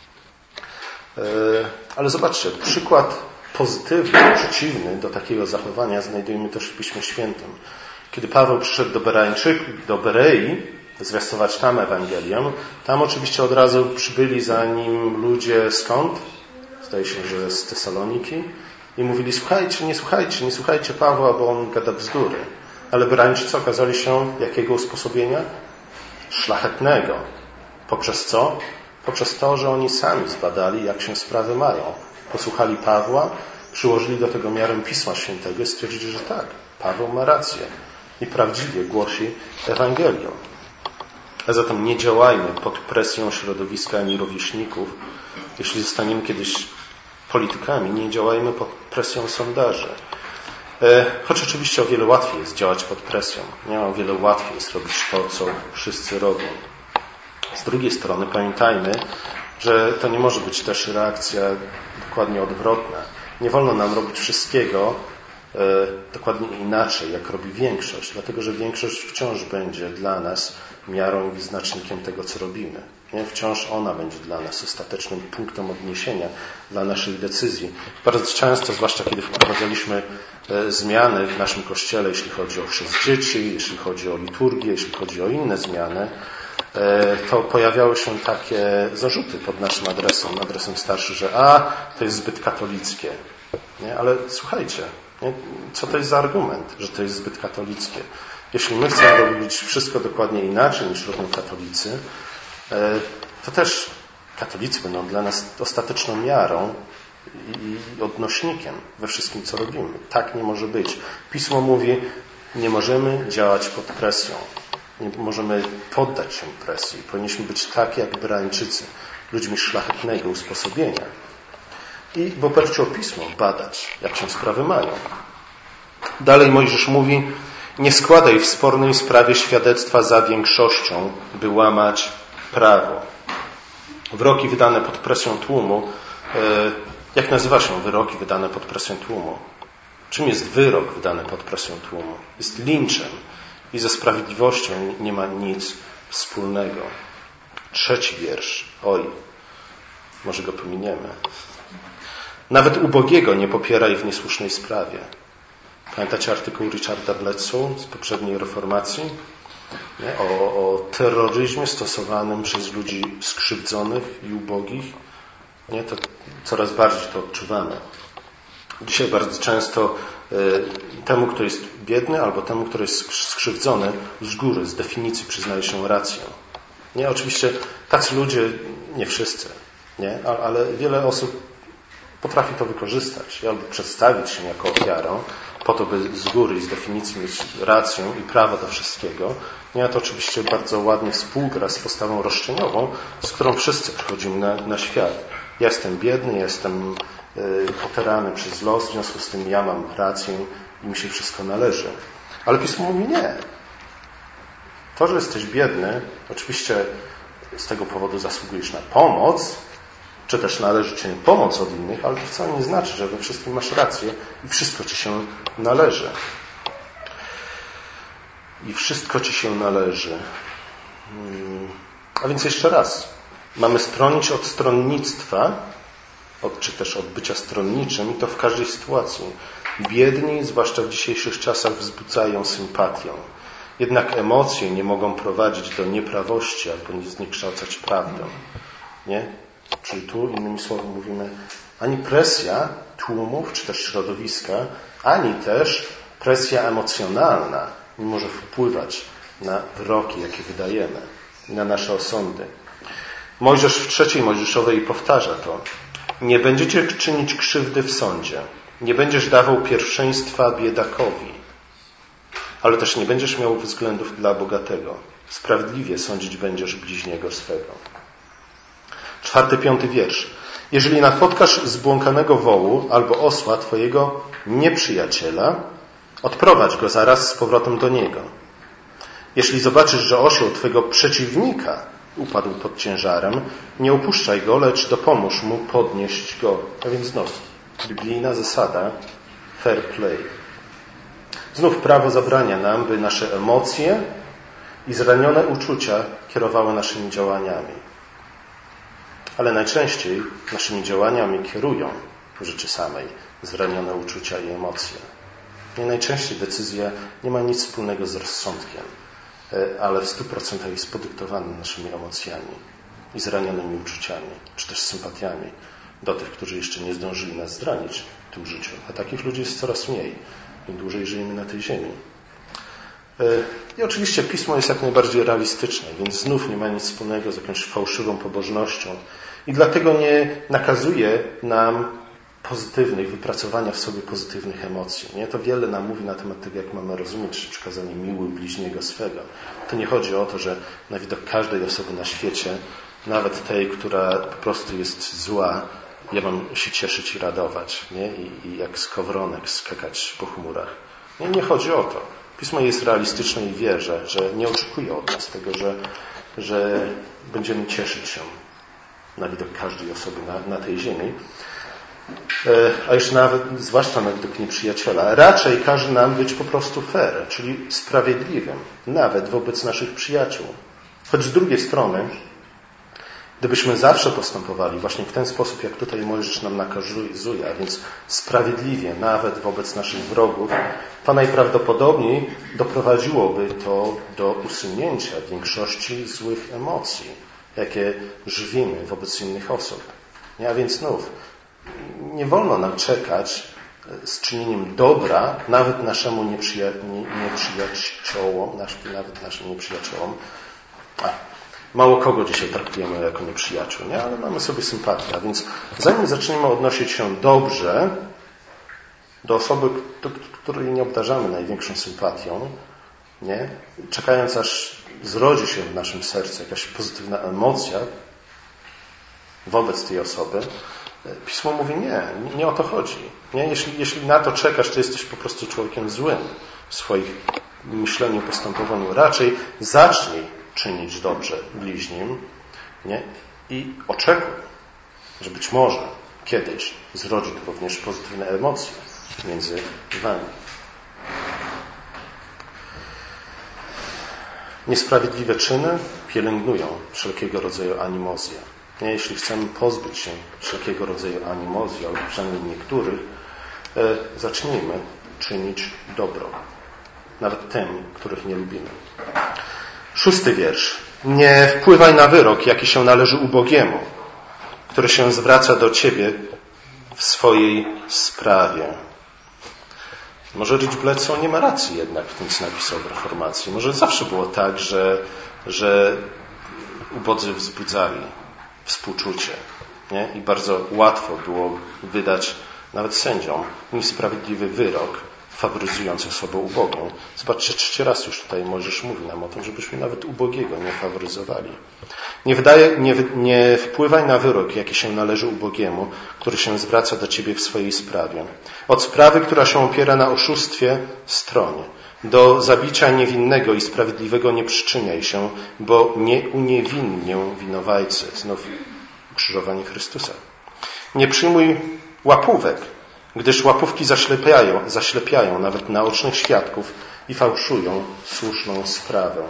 Ale zobaczcie, przykład pozytywny, przeciwny do takiego zachowania znajdujemy też w Piśmie Świętym. Kiedy Paweł przyszedł do Berei, zwiastować tam Ewangelię, tam oczywiście od razu przybyli za nim ludzie skąd? Zdaje się, że z Tesaloniki. I mówili: nie słuchajcie Pawła, bo on gada bzdury. Ale Bereńczycy okazali się jakiego usposobienia? Szlachetnego. Poprzez co? Poprzez to, że oni sami zbadali, jak się sprawy mają. Posłuchali Pawła, przyłożyli do tego miarę Pisma Świętego i stwierdzili, że tak, Paweł ma rację i prawdziwie głosi Ewangelię. A zatem nie działajmy pod presją środowiska ani rówieśników. Jeśli zostaniemy kiedyś politykami, nie działajmy pod presją sondaży. Choć oczywiście o wiele łatwiej jest działać pod presją. Nie? O wiele łatwiej jest robić to, co wszyscy robią. Z drugiej strony pamiętajmy, że to nie może być też reakcja dokładnie odwrotna. Nie wolno nam robić wszystkiego dokładnie inaczej, jak robi większość, dlatego że większość wciąż będzie dla nas miarą i wyznacznikiem tego, co robimy. Nie? Wciąż ona będzie dla nas ostatecznym punktem odniesienia dla naszych decyzji. Bardzo często, zwłaszcza kiedy wprowadzaliśmy zmiany w naszym Kościele, jeśli chodzi o chrzest dzieci, jeśli chodzi o liturgię, jeśli chodzi o inne zmiany, to pojawiały się takie zarzuty pod naszym adresem starszych, że to jest zbyt katolickie. Nie? Ale słuchajcie, nie? Co to jest za argument, że to jest zbyt katolickie? Jeśli my chcemy robić wszystko dokładnie inaczej niż robią katolicy, to też katolicy będą dla nas ostateczną miarą i odnośnikiem we wszystkim, co robimy. Tak nie może być. Pismo mówi, nie możemy działać pod presją. Nie możemy poddać się presji. Powinniśmy być tak jak Bereńczycy, ludźmi szlachetnego usposobienia. I w oparciu o Pismo badać, jak się sprawy mają. Dalej Mojżesz mówi, nie składaj w spornej sprawie świadectwa za większością, by łamać prawo. Wyroki wydane pod presją tłumu. Jak nazywa się wyroki wydane pod presją tłumu? Czym jest wyrok wydany pod presją tłumu? Jest linczem i ze sprawiedliwością nie ma nic wspólnego. 3 wiersz. Oj, może go pominiemy. Nawet ubogiego nie popieraj w niesłusznej sprawie. Pamiętacie artykuł Richarda Bledsoe z poprzedniej reformacji? Nie? O terroryzmie stosowanym przez ludzi skrzywdzonych i ubogich. Nie? To coraz bardziej to odczuwamy. Dzisiaj bardzo często temu, kto jest biedny, albo temu, kto jest skrzywdzony, z góry, z definicji przyznaje się rację. Nie? Oczywiście tacy ludzie, nie wszyscy, nie? Ale wiele osób potrafi to wykorzystać albo przedstawić się jako ofiarą, po to, by z góry i z definicji mieć rację i prawo do wszystkiego. Nie, to oczywiście bardzo ładnie współgra z postawą roszczeniową, z którą wszyscy przychodzimy na świat. Ja jestem biedny, ja jestem pokarany przez los, w związku z tym ja mam rację i mi się wszystko należy. Ale Pismo mówi nie. To, że jesteś biedny, oczywiście z tego powodu zasługujesz na pomoc, czy też należy Ci pomoc od innych, ale to wcale nie znaczy, że we wszystkim masz rację i wszystko Ci się należy. I wszystko Ci się należy. A więc jeszcze raz. Mamy stronić od stronnictwa, czy też od bycia stronniczym i to w każdej sytuacji. Biedni, zwłaszcza w dzisiejszych czasach, wzbudzają sympatię. Jednak emocje nie mogą prowadzić do nieprawości albo zniekształcać prawdę. Nie? Czyli tu, innymi słowy, mówimy, ani presja tłumów, czy też środowiska, ani też presja emocjonalna nie może wpływać na wyroki, jakie wydajemy, na nasze osądy. Mojżesz w 3 Mojżeszowej powtarza to. Nie będziecie czynić krzywdy w sądzie. Nie będziesz dawał pierwszeństwa biedakowi. Ale też nie będziesz miał względów dla bogatego. Sprawiedliwie sądzić będziesz bliźniego swego. 4-5 wiersz. Jeżeli napotkasz zbłąkanego wołu albo osła twojego nieprzyjaciela, odprowadź go zaraz z powrotem do niego. Jeśli zobaczysz, że osioł twojego przeciwnika upadł pod ciężarem, nie opuszczaj go, lecz dopomóż mu podnieść go. A więc znów biblijna zasada fair play. Znów prawo zabrania nam, by nasze emocje i zranione uczucia kierowały naszymi działaniami. Ale najczęściej naszymi działaniami kierują w rzeczy samej zranione uczucia i emocje. I najczęściej decyzja nie ma nic wspólnego z rozsądkiem, ale w 100% jest podyktowana naszymi emocjami i zranionymi uczuciami, czy też sympatiami do tych, którzy jeszcze nie zdążyli nas zranić w tym życiu. A takich ludzi jest coraz mniej, im dłużej żyjemy na tej ziemi. I oczywiście Pismo jest jak najbardziej realistyczne, więc znów nie ma nic wspólnego z jakąś fałszywą pobożnością. I dlatego nie nakazuje nam wypracowania w sobie pozytywnych emocji. Nie? To wiele nam mówi na temat tego, jak mamy rozumieć przykazanie miłuj bliźniego swego. To nie chodzi o to, że na widok każdej osoby na świecie, nawet tej, która po prostu jest zła, ja mam się cieszyć i radować, nie? I jak skowronek skakać po chmurach. Nie chodzi o to. Pismo jest realistyczne i wie, że nie oczekuje od nas tego, że będziemy cieszyć się na widok każdej osoby na tej ziemi. A już zwłaszcza na widok nieprzyjaciela. Raczej każe nam być po prostu fair, czyli sprawiedliwym, nawet wobec naszych przyjaciół. Choć z drugiej strony, gdybyśmy zawsze postępowali właśnie w ten sposób, jak tutaj Mojżesz nam nakazuje, a więc sprawiedliwie, nawet wobec naszych wrogów, to najprawdopodobniej doprowadziłoby to do usunięcia większości złych emocji, jakie żywimy wobec innych osób. A więc znów, nie wolno nam czekać z czynieniem dobra nawet naszym nieprzyjaciołom. Mało kogo dzisiaj traktujemy jako nieprzyjaciół, nie? Ale mamy sobie sympatię. A więc zanim zaczniemy odnosić się dobrze do osoby, której nie obdarzamy największą sympatią, nie? Czekając aż zrodzi się w naszym sercu jakaś pozytywna emocja wobec tej osoby, Pismo mówi nie o to chodzi. Nie? Jeśli na to czekasz, to jesteś po prostu człowiekiem złym w swoim myśleniu, postępowaniu. Raczej zacznij czynić dobrze bliźnim, nie? I oczekuj, że być może kiedyś zrodzi to również pozytywne emocje między wami. Niesprawiedliwe czyny pielęgnują wszelkiego rodzaju animozję. Jeśli chcemy pozbyć się wszelkiego rodzaju animozji, albo przynajmniej niektórych, zacznijmy czynić dobro. Nawet tym, których nie lubimy. 6 wiersz. Nie wpływaj na wyrok, jaki się należy ubogiemu, który się zwraca do ciebie w swojej sprawie. Może Rich Bledsoe nie ma racji jednak w tym, co napisał w Reformacji. Może zawsze było tak, że ubodzy wzbudzali współczucie, nie? I bardzo łatwo było wydać nawet sędziom niesprawiedliwy wyrok, faworyzując osobę ubogą. Zobaczcie, 3 raz już tutaj Mojżesz mówi nam o tym, żebyśmy nawet ubogiego nie faworyzowali. Nie wpływaj na wyrok, jaki się należy ubogiemu, który się zwraca do ciebie w swojej sprawie. Od sprawy, która się opiera na oszustwie, stroń. Do zabicia niewinnego i sprawiedliwego nie przyczyniaj się, bo nie uniewinnię winowajcy. Znów ukrzyżowanie Chrystusa. Nie przyjmuj łapówek, gdyż łapówki zaślepiają nawet naocznych świadków i fałszują słuszną sprawę.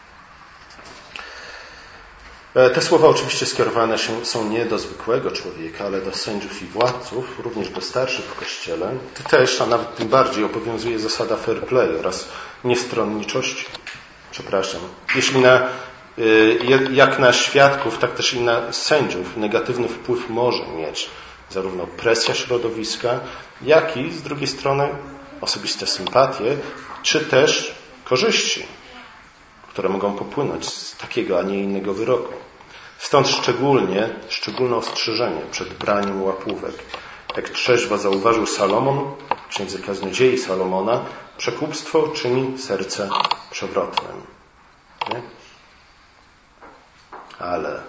Te słowa oczywiście skierowane są nie do zwykłego człowieka, ale do sędziów i władców, również do starszych w Kościele. Tu też, a nawet tym bardziej, obowiązuje zasada fair play oraz niestronniczości. Jeśli jak na świadków, tak też i na sędziów negatywny wpływ może mieć zarówno presja środowiska, jak i z drugiej strony osobiste sympatie, czy też korzyści, które mogą popłynąć z takiego, a nie innego wyroku. Stąd szczególne ostrzeżenie przed braniem łapówek. Jak trzeźwo zauważył Salomon w Księdze Kaznodziei Salomona, przekupstwo czyni serce przewrotnym. Nie? Ale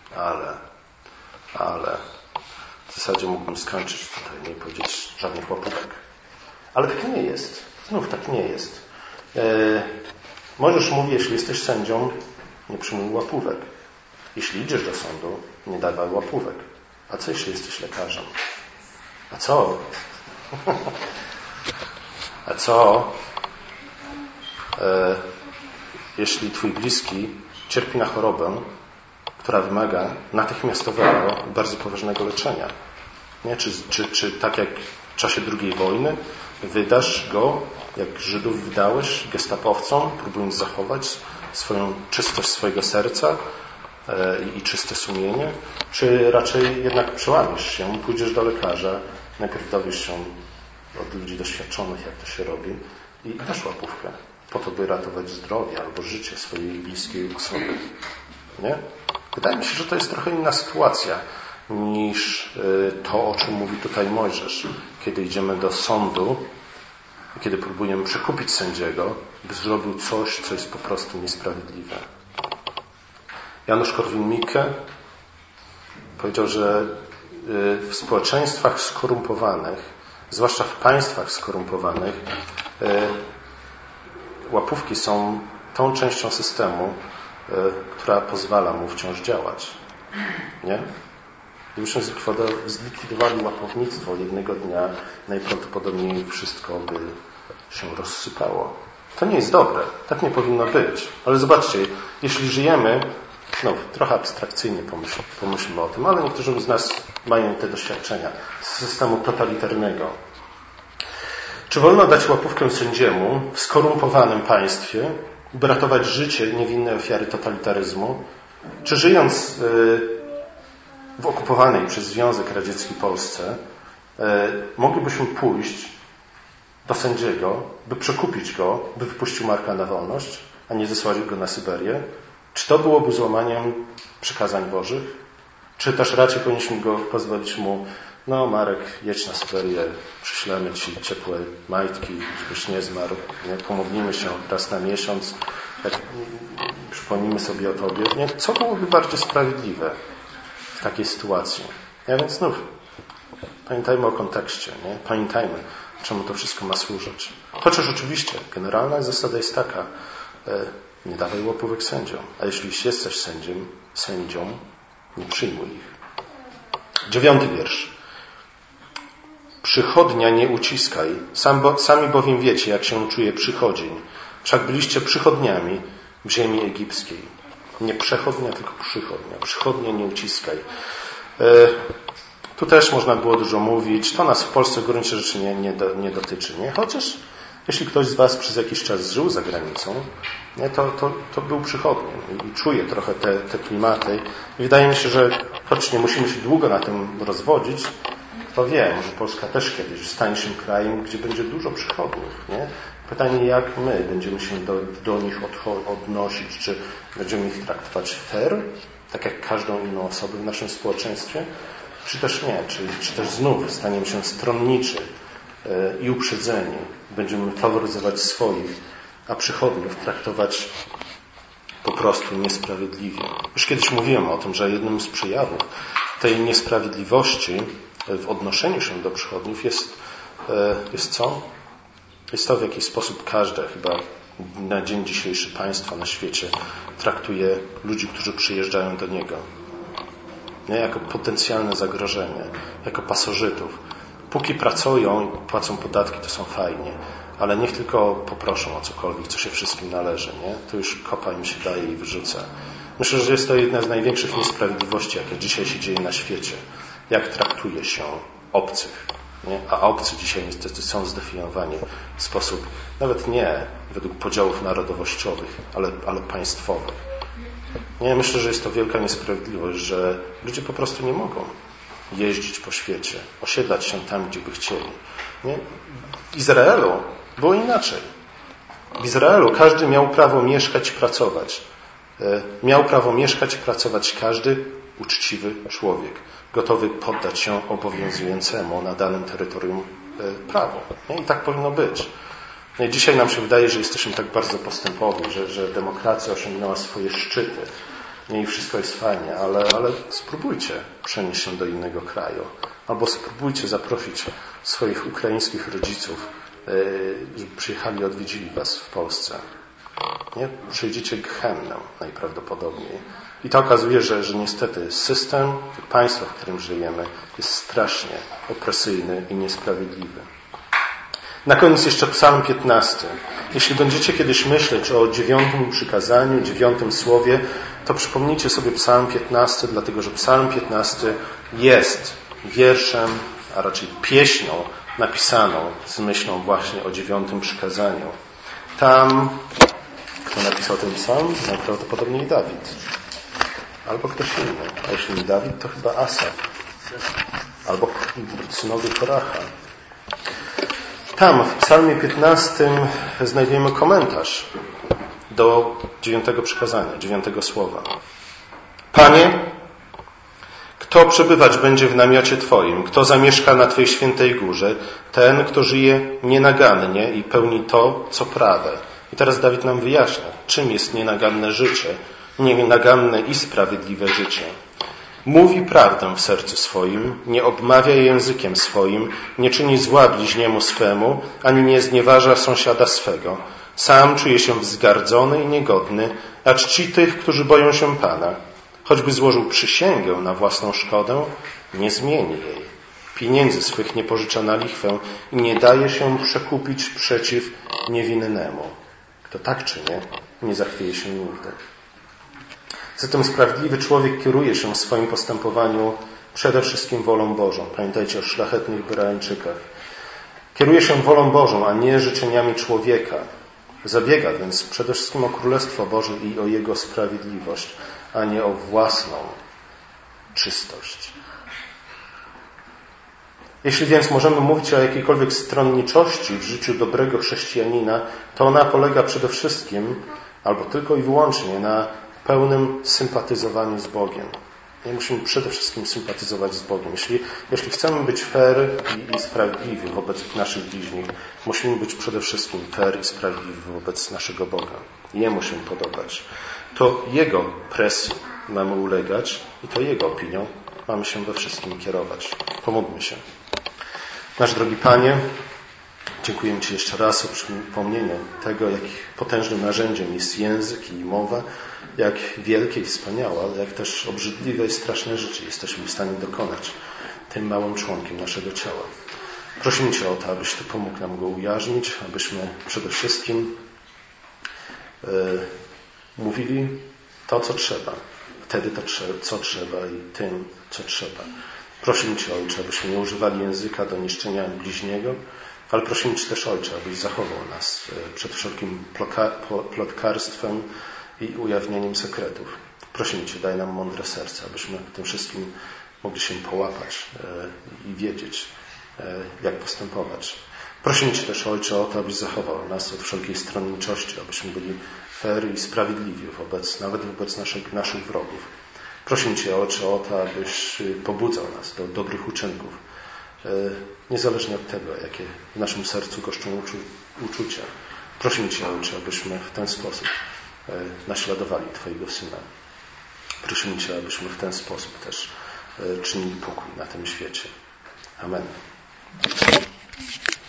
w zasadzie mógłbym skończyć tutaj, nie powiedzieć żadnych łapówek. Ale tak nie jest. Znów tak nie jest. Mojżesz mówi, jeśli jesteś sędzią, nie przyjmuj łapówek. Jeśli idziesz do sądu, nie dawaj łapówek. A co jeśli jesteś lekarzem? A co? A co? Jeśli twój bliski cierpi na chorobę, która wymaga natychmiastowego, bardzo poważnego leczenia. Nie? Czy tak jak w czasie II wojny wydasz go, jak Żydów wydałeś gestapowcom, próbując zachować czystość swojego serca i czyste sumienie? Czy raczej jednak przełamiesz się, pójdziesz do lekarza, najpierw dowiesz się od ludzi doświadczonych, jak to się robi i dasz łapówkę po to, by ratować zdrowie albo życie swojej bliskiej osoby. Nie? Wydaje mi się, że to jest trochę inna sytuacja niż to, o czym mówi tutaj Mojżesz. Kiedy idziemy do sądu, kiedy próbujemy przekupić sędziego, by zrobił coś, co jest po prostu niesprawiedliwe. Janusz Korwin-Mikke powiedział, że w społeczeństwach skorumpowanych, zwłaszcza w państwach skorumpowanych, łapówki są tą częścią systemu, która pozwala mu wciąż działać. Nie? Gdybyśmy zlikwidowali łapownictwo jednego dnia, najprawdopodobniej wszystko by się rozsypało. To nie jest dobre. Tak nie powinno być. Ale zobaczcie, jeśli żyjemy, trochę abstrakcyjnie pomyślmy o tym, ale niektórzy z nas mają te doświadczenia z systemu totalitarnego. Czy wolno dać łapówkę sędziemu w skorumpowanym państwie, by ratować życie niewinnej ofiary totalitaryzmu? Czy żyjąc w okupowanej przez Związek Radziecki Polsce moglibyśmy pójść do sędziego, by przekupić go, by wypuścił Marka na wolność, a nie zesłać go na Syberię? Czy to byłoby złamaniem przykazań Bożych? Czy też raczej powinniśmy go pozwolić mu, Marek, jedź na Syberię, przyślemy Ci ciepłe majtki, żebyś nie zmarł, nie? Pomodlimy się raz na miesiąc, przypomnimy sobie o Tobie. Nie? Co byłoby bardziej sprawiedliwe w takiej sytuacji? Ja więc znów pamiętajmy o kontekście, nie? Pamiętajmy, czemu to wszystko ma służyć. Chociaż oczywiście generalna zasada jest taka, nie dawaj łapówek sędziom, a jeśli jesteś sędzią, nie przyjmuj ich. 9 wiersz. Przychodnia nie uciskaj, sami bowiem wiecie, jak się czuje przychodzień. Wszak byliście przychodniami w ziemi egipskiej. Nie przechodnia, tylko przychodnia. Przychodnia nie uciskaj. Tu też można było dużo mówić. To nas w Polsce w gruncie rzeczy nie dotyczy. Nie? Chociaż jeśli ktoś z Was przez jakiś czas żył za granicą, nie, to był przychodniem i czuje trochę te klimaty. I wydaje mi się, że choć nie musimy się długo na tym rozwodzić, to wiem, że Polska też kiedyś stanie się krajem, gdzie będzie dużo przychodniów. Nie? Pytanie, jak my będziemy się do nich odnosić, czy będziemy ich traktować fair, tak jak każdą inną osobę w naszym społeczeństwie, czy też nie, czy też znów staniemy się stronniczy i uprzedzeni. Będziemy faworyzować swoich, a przychodniów traktować po prostu niesprawiedliwie. Już kiedyś mówiłem o tym, że jednym z przejawów tej niesprawiedliwości w odnoszeniu się do przychodniów jest co? Jest to, w jaki sposób każde chyba na dzień dzisiejszy państwo na świecie traktuje ludzi, którzy przyjeżdżają do niego. Nie? Jako potencjalne zagrożenie, jako pasożytów. Póki pracują i płacą podatki, to są fajnie, ale niech tylko poproszą o cokolwiek, co się wszystkim należy. Nie? To już kopa im się daje i wyrzuca. Myślę, że jest to jedna z największych niesprawiedliwości, jakie dzisiaj się dzieje na świecie. Jak traktuje się obcych. Nie? A obcy dzisiaj niestety są zdefiniowani w sposób nawet nie według podziałów narodowościowych, ale państwowych. Nie? Myślę, że jest to wielka niesprawiedliwość, że ludzie po prostu nie mogą jeździć po świecie, osiedlać się tam, gdzie by chcieli. Nie? W Izraelu było inaczej. W Izraelu każdy miał prawo mieszkać i pracować. Miał prawo mieszkać i pracować każdy uczciwy człowiek, gotowy poddać się obowiązującemu na danym terytorium prawu. Nie? I tak powinno być. Nie? Dzisiaj nam się wydaje, że jesteśmy tak bardzo postępowi, że demokracja osiągnęła swoje szczyty. Nie, i wszystko jest fajnie, ale spróbujcie przenieść się do innego kraju. Albo spróbujcie zaprosić swoich ukraińskich rodziców, żeby przyjechali i odwiedzili Was w Polsce. Nie? Przejdziecie gehennę najprawdopodobniej. I to okazuje, że niestety system, państwo, w którym żyjemy, jest strasznie opresyjny i niesprawiedliwy. Na koniec jeszcze Psalm 15. Jeśli będziecie kiedyś myśleć o 9 przykazaniu, 9 słowie, to przypomnijcie sobie Psalm 15, dlatego że Psalm 15 jest wierszem, a raczej pieśnią napisaną z myślą właśnie o 9 przykazaniu. Tam, kto napisał ten psalm? Najprawdopodobniej Dawid. Albo ktoś inny. A jeśli nie Dawid, to chyba Asaf. Albo synowie Koracha. Tam w Psalmie 15 znajdziemy komentarz do 9 przykazania, 9 słowa. Panie, kto przebywać będzie w namiocie Twoim? Kto zamieszka na Twojej świętej górze? Ten, kto żyje nienagannie i pełni to, co prawe. I teraz Dawid nam wyjaśnia, czym jest nienaganne życie, nienaganne i sprawiedliwe życie. Mówi prawdę w sercu swoim, nie obmawia językiem swoim, nie czyni zła bliźniemu swemu, ani nie znieważa sąsiada swego. Sam czuje się wzgardzony i niegodny, a czci tych, którzy boją się Pana. Choćby złożył przysięgę na własną szkodę, nie zmieni jej. Pieniędzy swych nie pożycza na lichwę i nie daje się przekupić przeciw niewinnemu. Kto tak czyni, nie zachwieje się nigdy. Zatem sprawiedliwy człowiek kieruje się w swoim postępowaniu przede wszystkim wolą Bożą. Pamiętajcie o szlachetnych Bereańczykach. Kieruje się wolą Bożą, a nie życzeniami człowieka. Zabiega więc przede wszystkim o Królestwo Boże i o Jego sprawiedliwość, a nie o własną czystość. Jeśli więc możemy mówić o jakiejkolwiek stronniczości w życiu dobrego chrześcijanina, to ona polega przede wszystkim, albo tylko i wyłącznie na pełnym sympatyzowaniu z Bogiem. My musimy przede wszystkim sympatyzować z Bogiem. Jeśli chcemy być fair i sprawiedliwi wobec naszych bliźnich, musimy być przede wszystkim fair i sprawiedliwi wobec naszego Boga. Jemu się podobać. To Jego presji mamy ulegać i to Jego opinią mamy się we wszystkim kierować. Pomódlmy się. Nasz drogi Panie, dziękujemy Ci jeszcze raz o przypomnienie tego, jak potężnym narzędziem jest język i mowa, jak wielkie i wspaniałe, ale jak też obrzydliwe i straszne rzeczy jesteśmy w stanie dokonać tym małym członkiem naszego ciała. Prosimy Cię o to, abyś Ty pomógł nam go ujarzmić, abyśmy przede wszystkim mówili to, co trzeba, wtedy to, co trzeba i tym, co trzeba. Prosimy Cię, Ojcze, abyśmy nie używali języka do niszczenia bliźniego, ale prosimy Cię też, Ojcze, abyś zachował nas przed wszelkim plotkarstwem i ujawnieniem sekretów. Prosimy Cię, daj nam mądre serce, abyśmy tym wszystkim mogli się połapać i wiedzieć, jak postępować. Prosimy Cię też, Ojcze, o to, abyś zachował nas od wszelkiej stronniczości, abyśmy byli fair i sprawiedliwi nawet wobec naszych wrogów. Prosimy Cię, Ojcze, o to, abyś pobudzał nas do dobrych uczynków, niezależnie od tego, jakie w naszym sercu goszczą uczucia. Prosimy Cię, Ojcze, abyśmy w ten sposób naśladowali Twojego Syna. Prosimy Cię, abyśmy w ten sposób też czynili pokój na tym świecie. Amen.